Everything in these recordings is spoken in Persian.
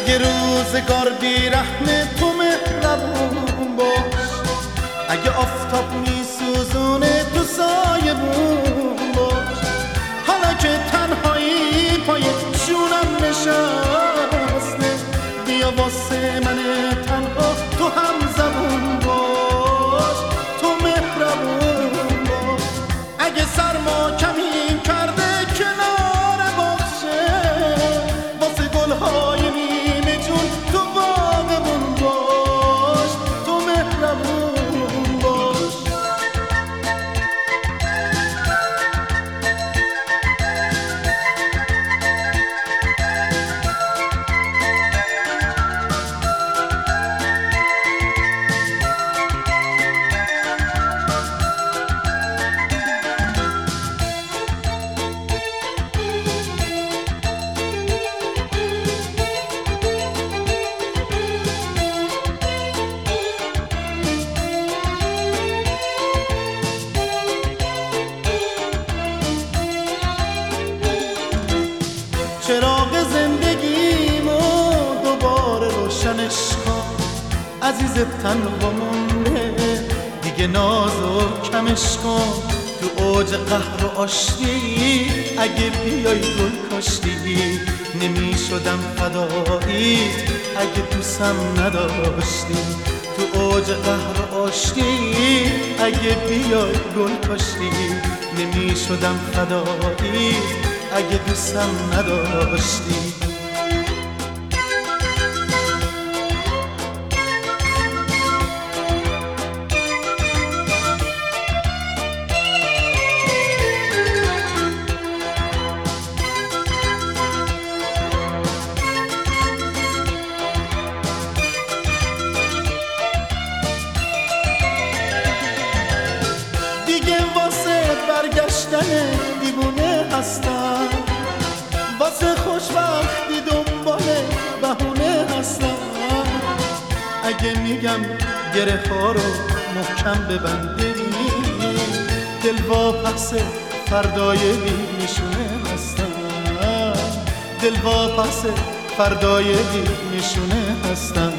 اگه روزگار بیرحم تو مهربون باش، اگه آفتاب میسوزونه تو سایبون باش. حالا که تنهایی پای شونم نشسته، بیا واسه من تنها تو هم زبون باش، تو مهربون باش. اگه سرما کمی کرده کنار باغچه، واسه گلهای نیمه جون تو باغبون باش، تو مهربون باش. چراغ زندگیمو دوباره روشنش کن، عزیز تنها مونده دیگه نازو کمش کن. تو اوج قهر و آشتی اگه بیای گل کاشتی، نمی شدم فداییت اگه دوستم نداشتی. تو اوج قهر و آشتی اگه بیای گل کاشتی، نمی شدم فداییت اگه دوستم نداشتی. دیگه واسه برگشتن دیوونه هستم، واسه خوشبختی دنبال بهونه هستم. اگه میگم گره ها رو محکم ببندی، دل واپس فردای بی نشونه هستم، دل واپس فردای بی نشونه هستم.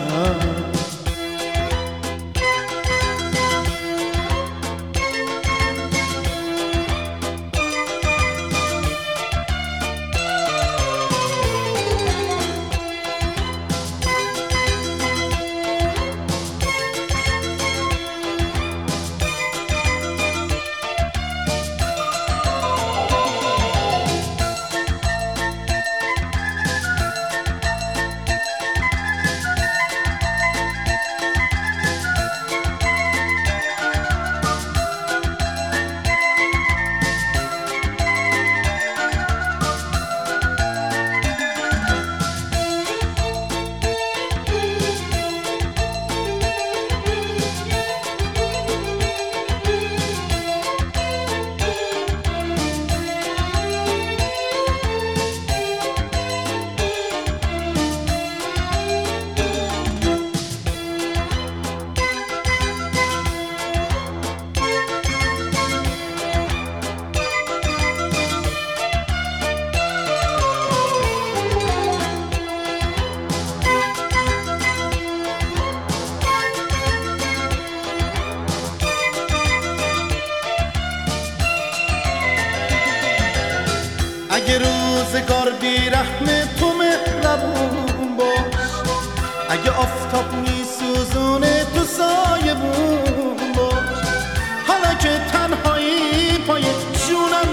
اگه روزگار بیرحم تو مهربون باش، اگه آفتاب میسوزونه تو سایبون باش. حالا که تنهایی پای شونم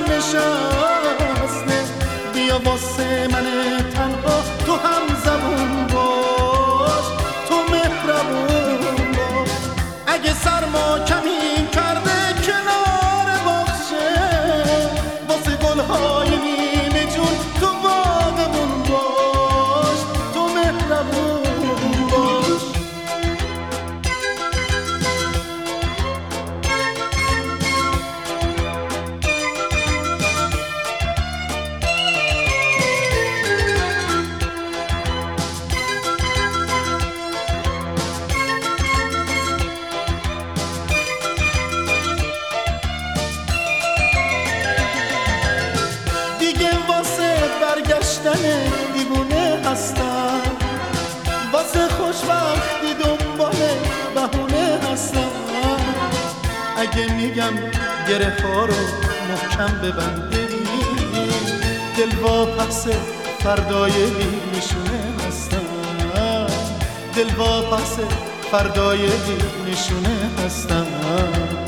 نشسته، بیا واسه من تنها تو هم زبون باش، تو مهربون باش. اگه سرما کمی کرده کنار باغچه، واسه گلهای نیمه جون تو باغبون باش، تو مهربون باش. برگشتن دیوونه هستم، وقتی دنبال بهونه هستم. اگه میگم گره ها رو محکم ببنده، دل واپس فردای بی نشونه هستم. دل واپس فردای بی نشونه هستم.